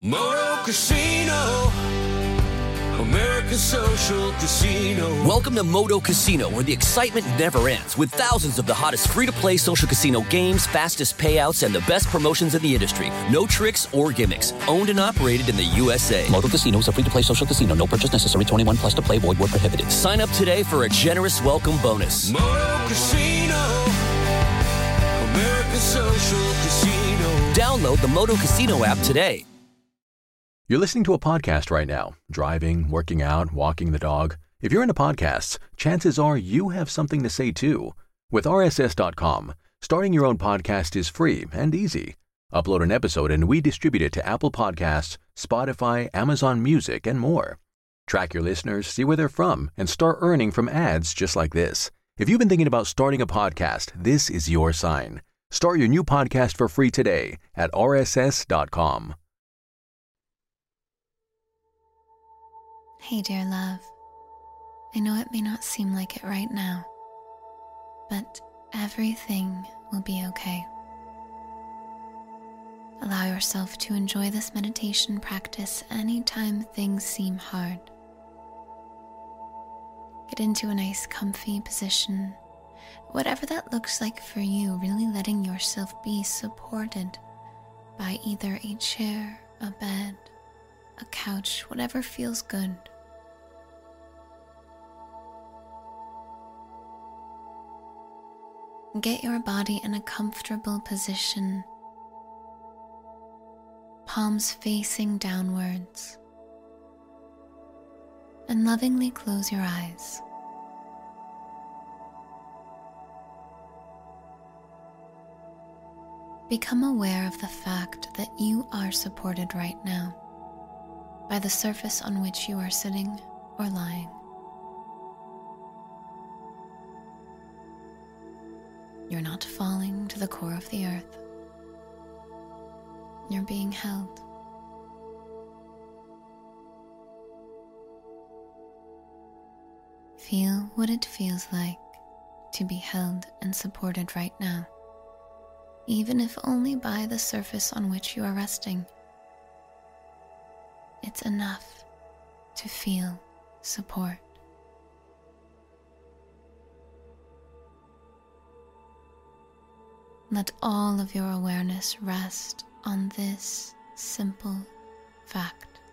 Moto Casino, America's social casino. Welcome to Moto Casino, where the excitement never ends, with thousands of the hottest free-to-play social casino games, fastest payouts, and the best promotions in the industry. No tricks or gimmicks. Owned and operated in the USA. Moto Casino is a free-to-play social casino. No purchase necessary. 21 plus to play. Void where prohibited. Sign up today for a generous welcome bonus. Moto Casino, America's social casino. Download the Moto Casino app today. You're listening to a podcast right now, driving, working out, walking the dog. If you're into podcasts, chances are you have something to say too. With RSS.com, starting your own podcast is free and easy. Upload an episode and we distribute it to Apple Podcasts, Spotify, Amazon Music, and more. Track your listeners, see where they're from, and start earning from ads just like this. If you've been thinking about starting a podcast, this is your sign. Start your new podcast for free today at RSS.com. Hey, dear love. I know it may not seem like it right now, but everything will be okay. Allow yourself to enjoy this meditation practice anytime things seem hard. Get into a nice, comfy position, whatever that looks like for you, really letting yourself be supported by either a chair, a bed, a couch, whatever feels good. Get your body in a comfortable position, palms facing downwards, and lovingly close your eyes. Become aware of the fact that you are supported right now by the surface on which you are sitting or lying. You're not falling to the core of the earth. You're being held. Feel what it feels like to be held and supported right now, even if only by the surface on which you are resting. It's enough to feel support. Let all of your awareness rest on this simple fact.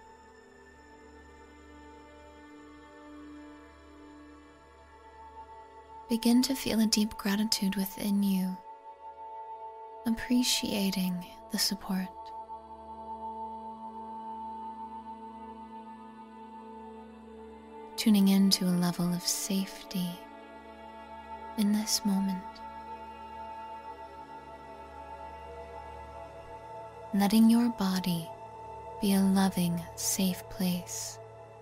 Begin to feel a deep gratitude within you, appreciating the support. Tuning into a level of safety in this moment. Letting your body be a loving, safe place.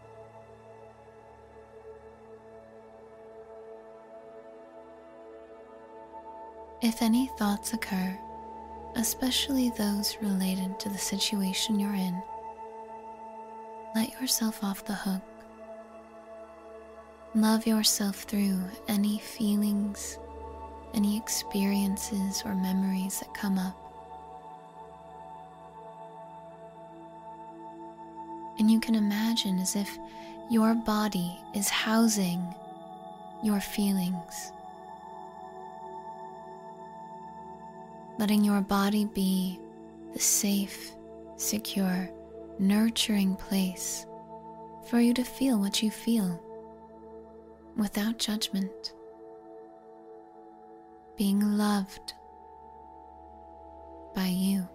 If any thoughts occur, especially those related to the situation you're in, let yourself off the hook. Love yourself through any feelings, any experiences or memories that come up. And you can imagine as if your body is housing your feelings. Letting your body be the safe, secure, nurturing place for you to feel what you feel without judgment. Being loved by you.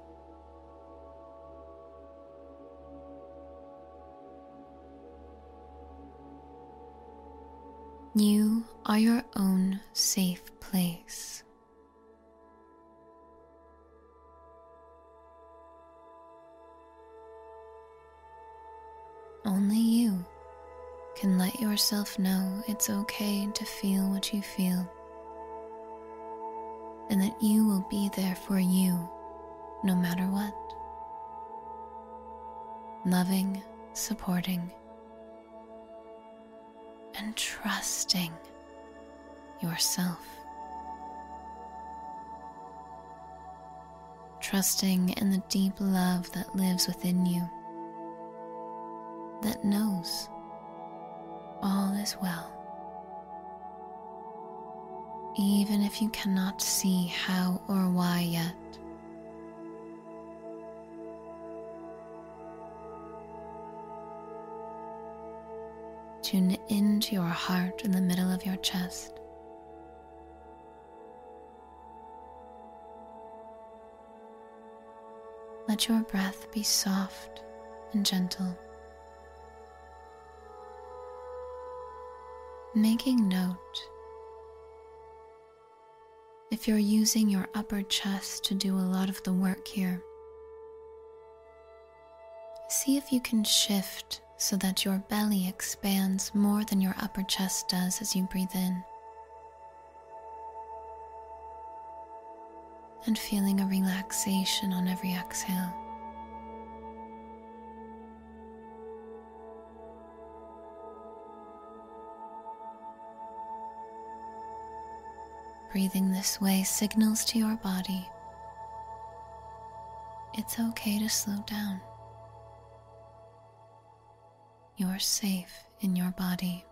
You are your own safe place. Only you can let yourself know it's okay to feel what you feel, and that you will be there for you no matter what. Loving, supporting, and trusting yourself. trusting in the deep love that lives within you, that knows all is well. Even if you cannot see how or why yet. Tune into your heart in the middle of your chest. Let your breath be soft and gentle. Making note, if you're using your upper chest to do a lot of the work here, see if you can shift so that your belly expands more than your upper chest does as you breathe in. And feeling a relaxation on every exhale. Breathing this way signals to your body it's okay to slow down. You're safe in your body.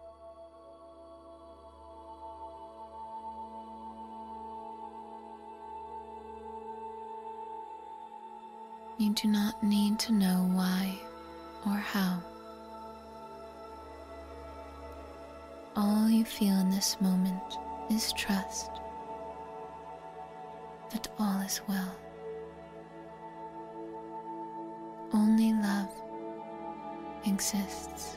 You do not need to know why or how. All you feel in this moment is trust that all is well. Only love exists.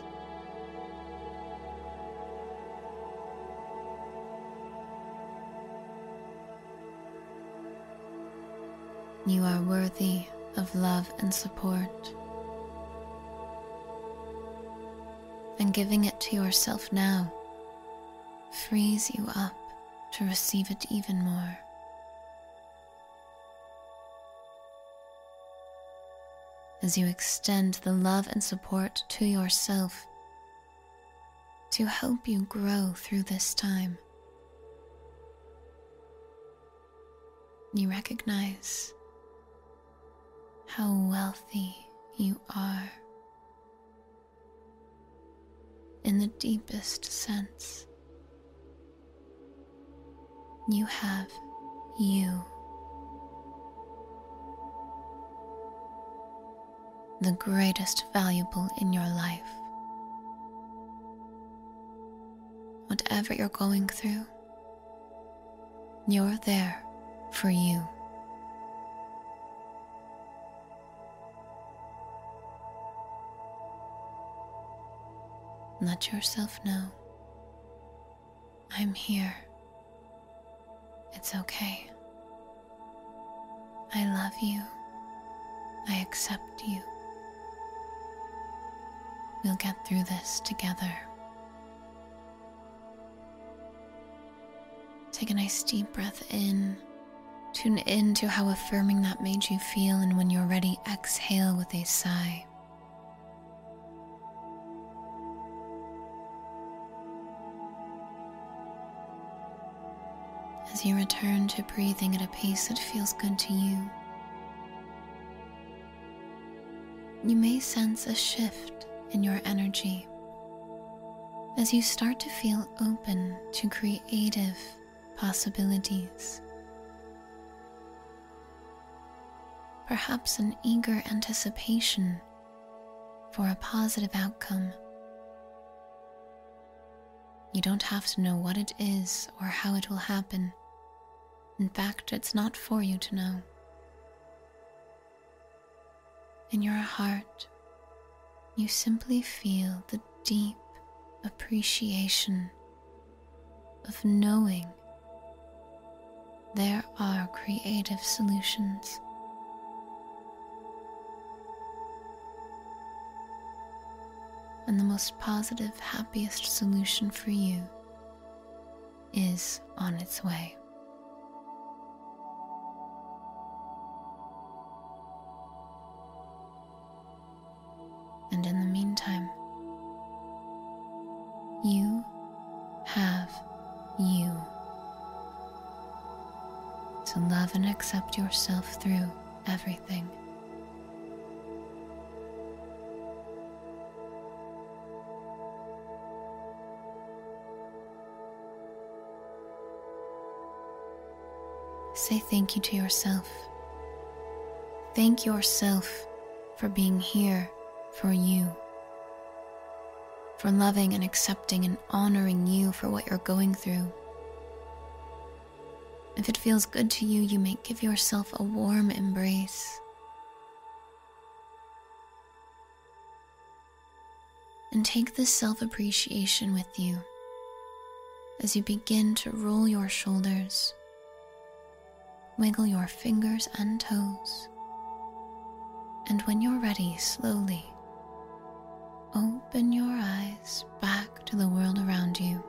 You are worthy of love and support, and giving it to yourself now frees you up to receive it even more. As you extend the love and support to yourself to help you grow through this time, you recognize how wealthy you are in the deepest sense. You have you, the greatest valuable in your life. Whatever you're going through, you're there for you. Let yourself know, I'm here. It's okay. I love you. I accept you. We'll get through this together. Take a nice deep breath in. Tune in to how affirming that made you feel, and when you're ready, exhale with a sigh. As you return to breathing at a pace that feels good to you, you may sense a shift in your energy as you start to feel open to creative possibilities. Perhaps an eager anticipation for a positive outcome. You don't have to know what it is or how it will happen. In fact, it's not for you to know. In your heart, you simply feel the deep appreciation of knowing there are creative solutions. And the most positive, happiest solution for you is on its way. And in the meantime, you have you to love and accept yourself through everything. Say thank you to yourself. Thank yourself for being here for you, for loving and accepting and honoring you for what you're going through. If it feels good to you, you may give yourself a warm embrace. And take this self-appreciation with you as you begin to roll your shoulders, wiggle your fingers and toes, and when you're ready, slowly open your eyes back to the world around you.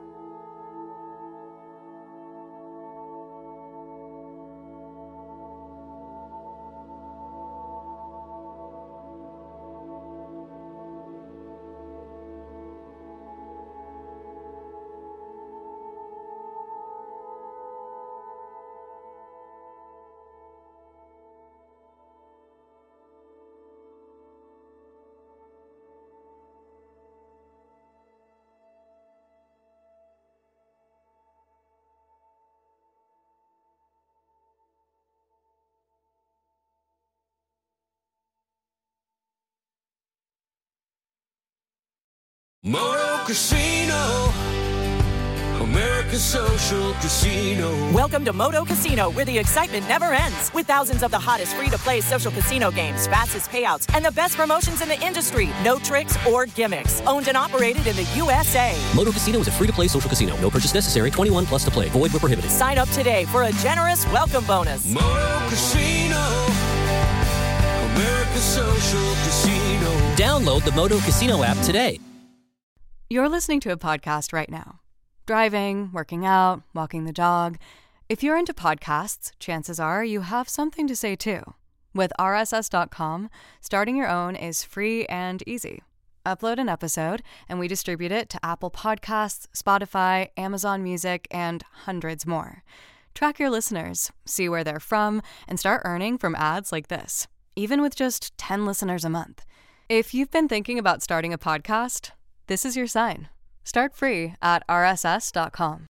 Moto Casino, America's Social Casino. Welcome to Moto Casino, where the excitement never ends. With thousands of the hottest free-to-play social casino games, fastest payouts, and the best promotions in the industry. No tricks or gimmicks. Owned and operated in the USA. Moto Casino is a free-to-play social casino. No purchase necessary. 21 plus to play. Void where prohibited. Sign up today for a generous welcome bonus. Moto Casino, America's Social Casino. Download the Moto Casino app today. You're listening to a podcast right now. Driving, working out, walking the dog. If you're into podcasts, chances are you have something to say too. With RSS.com, starting your own is free and easy. Upload an episode, and we distribute it to Apple Podcasts, Spotify, Amazon Music, and hundreds more. Track your listeners, see where they're from, and start earning from ads like this, even with just 10 listeners a month. If you've been thinking about starting a podcast, this is your sign. Start free at RSS.com.